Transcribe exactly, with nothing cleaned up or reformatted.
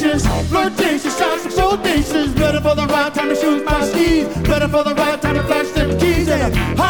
Flirtatious, flirtatious, shots of bodacious. Ready for the right time to shoot my skis. Ready for the right time to flash them keys. And